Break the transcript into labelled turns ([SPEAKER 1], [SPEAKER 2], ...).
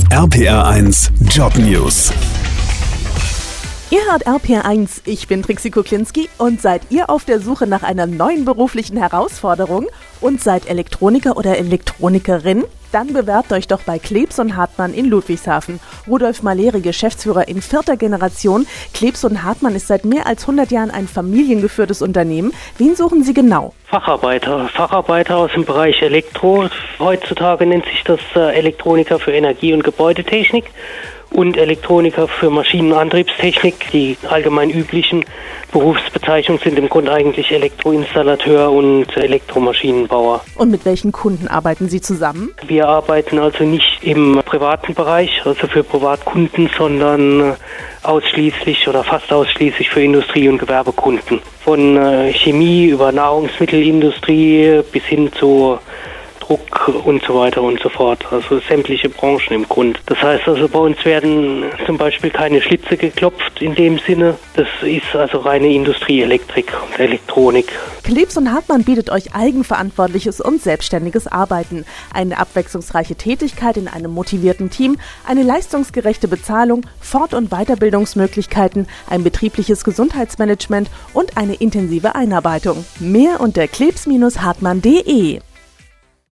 [SPEAKER 1] RPR1 Job News.
[SPEAKER 2] Ihr hört RPR1, ich bin Trixie Kuklinski und seid ihr auf der Suche nach einer neuen beruflichen Herausforderung und seid Elektroniker oder Elektronikerin? Dann bewerbt euch doch bei Klebs & Hartmann in Ludwigshafen. Rudolf Maleri, Geschäftsführer in 4. Generation. Klebs & Hartmann ist seit mehr als 100 Jahren ein familiengeführtes Unternehmen. Wen suchen Sie genau?
[SPEAKER 3] Facharbeiter aus dem Bereich Elektro. Heutzutage nennt sich das Elektroniker für Energie- und Gebäudetechnik und Elektroniker für Maschinen- und Antriebstechnik. Die allgemein üblichen Berufsbezeichnungen sind im Grunde eigentlich Elektroinstallateur und Elektromaschinenbauer.
[SPEAKER 2] Und mit welchen Kunden arbeiten Sie zusammen?
[SPEAKER 3] Wir arbeiten also nicht im privaten Bereich, also für Privatkunden, sondern ausschließlich oder fast ausschließlich für Industrie- und Gewerbekunden. Von Chemie über Nahrungsmittelindustrie bis hin zu Druck und so weiter und so fort. Also sämtliche Branchen im Grund. Das heißt also, bei uns werden zum Beispiel keine Schlitze geklopft in dem Sinne. Das ist also reine Industrieelektrik und Elektronik.
[SPEAKER 2] Klebs & Hartmann bietet euch eigenverantwortliches und selbstständiges Arbeiten, eine abwechslungsreiche Tätigkeit in einem motivierten Team, eine leistungsgerechte Bezahlung, Fort- und Weiterbildungsmöglichkeiten, ein betriebliches Gesundheitsmanagement und eine intensive Einarbeitung. Mehr unter klebs-hartmann.de.